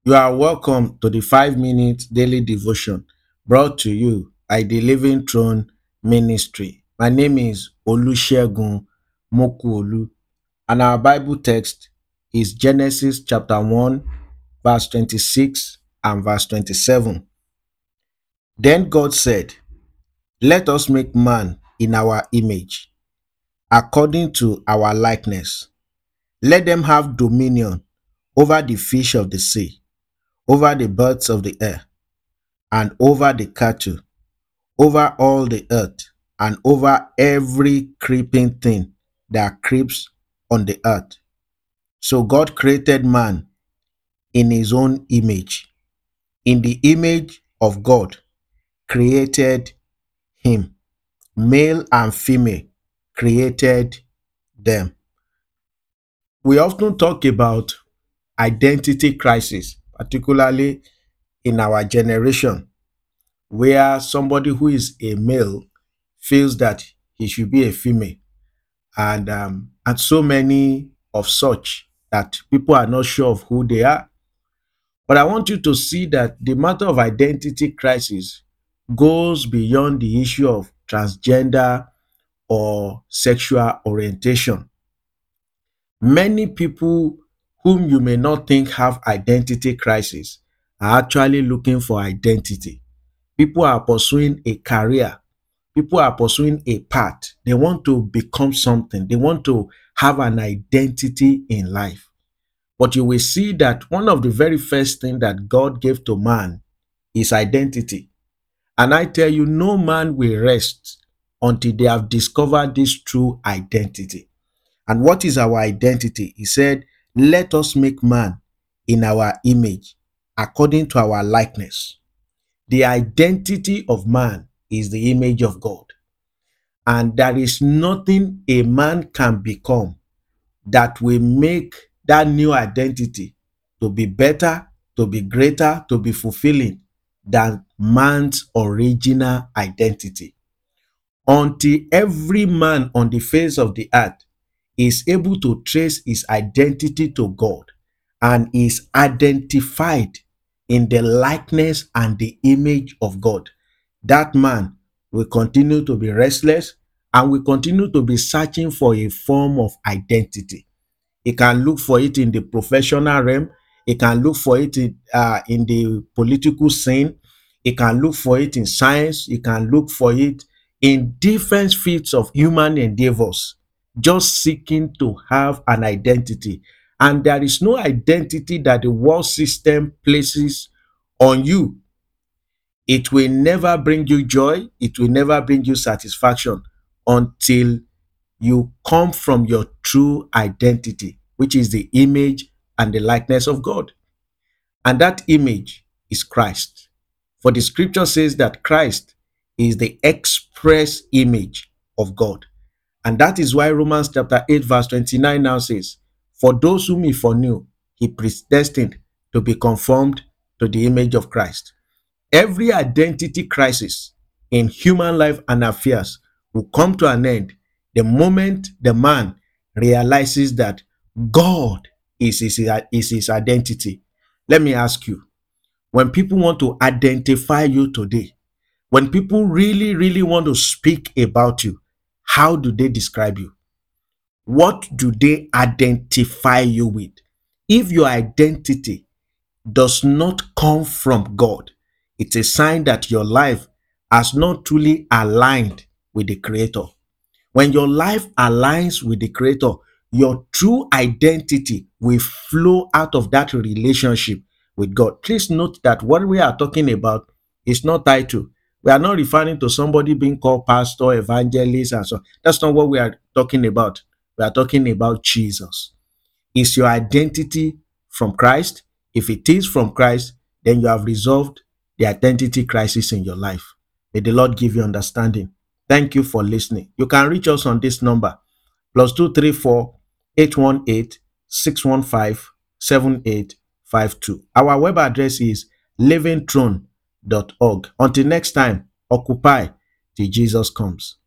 You are welcome to the 5 minute daily devotion brought to you by the Living Throne Ministry. My name is Olusegun Mokuolu, and our Bible text is Genesis chapter 1, verse 26 and verse 27. Then God said, "Let us make man in our image, according to our likeness. Let them have dominion over the fish of the sea, over the birds of the air, and over the cattle, over all the earth, and over every creeping thing that creeps on the earth." So God created man in his own image. In the image of God, created him. Male and female created them. We often talk about identity crisis, particularly in our generation, where somebody who is a male feels that he should be a female, and so many of such that people are not sure of who they are. But I want you to see that the matter of identity crisis goes beyond the issue of transgender or sexual orientation. Many people whom you may not think have identity crisis are actually looking for identity. People are pursuing a career. People are pursuing a path. They want to become something. They want to have an identity in life. But you will see that one of the very first things that God gave to man is identity. And I tell you, no man will rest until they have discovered this true identity. And what is our identity? He said, "Let us make man in our image, according to our likeness." The identity of man is the image of God. And there is nothing a man can become that will make that new identity to be better, to be greater, to be fulfilling than man's original identity. Until every man on the face of the earth is able to trace his identity to God and is identified in the likeness and the image of God, that man will continue to be restless and will continue to be searching for a form of identity. He can look for it in the professional realm. He can look for it in the political scene. He can look for it in science. He can look for it in different fields of human endeavors, just seeking to have an identity. And there is no identity that the world system places on you. It will never bring you joy. It will never bring you satisfaction until you come from your true identity, which is the image and the likeness of God. And that image is Christ. For the scripture says that Christ is the express image of God. And that is why Romans chapter 8, verse 29 now says, "For those whom he foreknew, he predestined to be conformed to the image of Christ." Every identity crisis in human life and affairs will come to an end the moment the man realizes that God is his identity. Let me ask you, when people want to identify you today, when people really, really want to speak about you, how do they describe you? What do they identify you with? If your identity does not come from God, it's a sign that your life has not truly aligned with the Creator. When your life aligns with the Creator, your true identity will flow out of that relationship with God. Please note that what we are talking about is not title. We are not referring to somebody being called pastor, evangelist, and so on. That's not what we are talking about. We are talking about Jesus. Is your identity from Christ? If it is from Christ, then you have resolved the identity crisis in your life. May the Lord give you understanding. Thank you for listening. You can reach us on this number, +234 818 615 7852. Our web address is livingthrone.org. Until next time, occupy till Jesus comes.